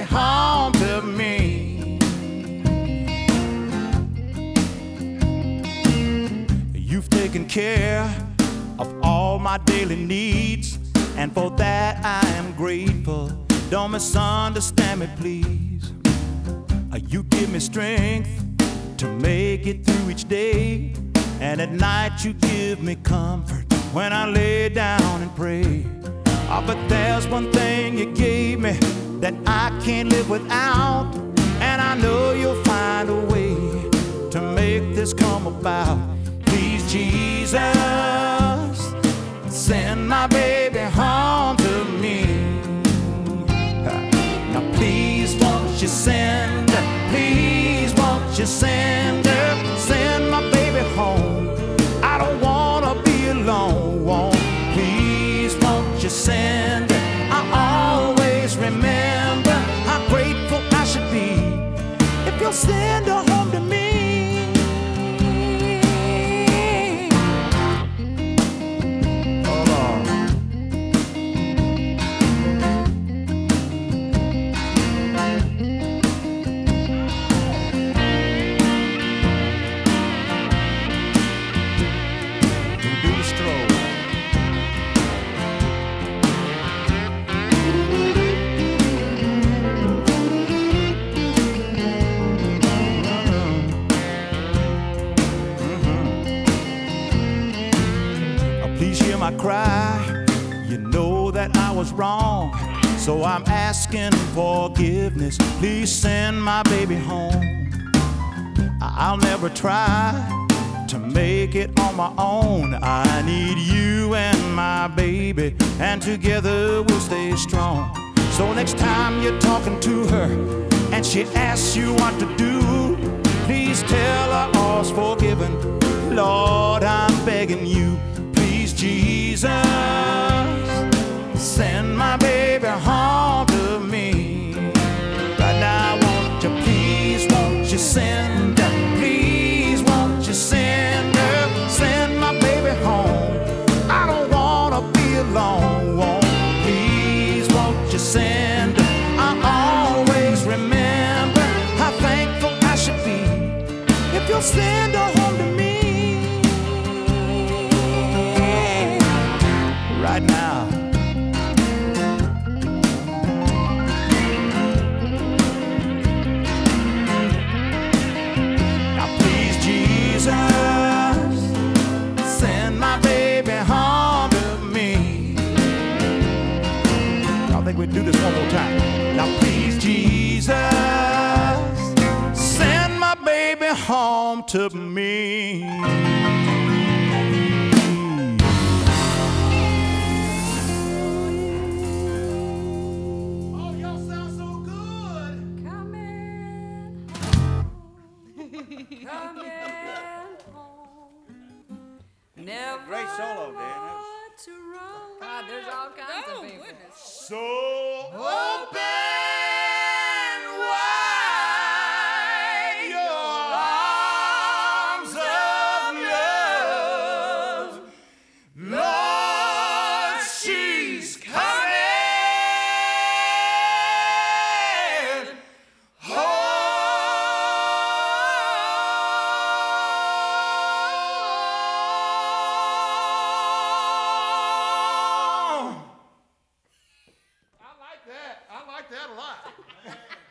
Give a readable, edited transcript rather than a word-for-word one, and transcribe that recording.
home to me. You've taken care of all my daily needs, and for that I am grateful. Don't misunderstand me, please. You give me strength to make it through each day, and at night you give me comfort when I lay down and pray. But there's one thing you gave me that I can't live without, and I know you'll find a way to make this come about. Please, Jesus, send my baby home to me. Now please, won't you send her? Please, won't you send her? Send my baby home. I don't wanna be alone. Please, won't you send her? I always remember how grateful I should be if you'll send her home to me. Please hear my cry. You know that I was wrong, so I'm asking forgiveness. Please send my baby home. I'll never try to make it on my own. I need you and my baby, and together we'll stay strong. So next time you're talking to her and she asks you what to do, please tell her all's forgiven. Lord, I'm begging you. Jesus, send my baby home to me. Right now, won't you send her? Please, won't you send her? Send my baby home. I don't wanna be alone. Please, won't you send her? I always remember how thankful I should be if you'll send her home to me. Right now. Now please, Jesus, send my baby home to me. I think we'd do this one more time. Now please, Jesus, send my baby home to me. Never great solo, Dan. to roam. God, there's all kinds of people. So open wide your arms of love, Lord, she's coming home. I like that a lot.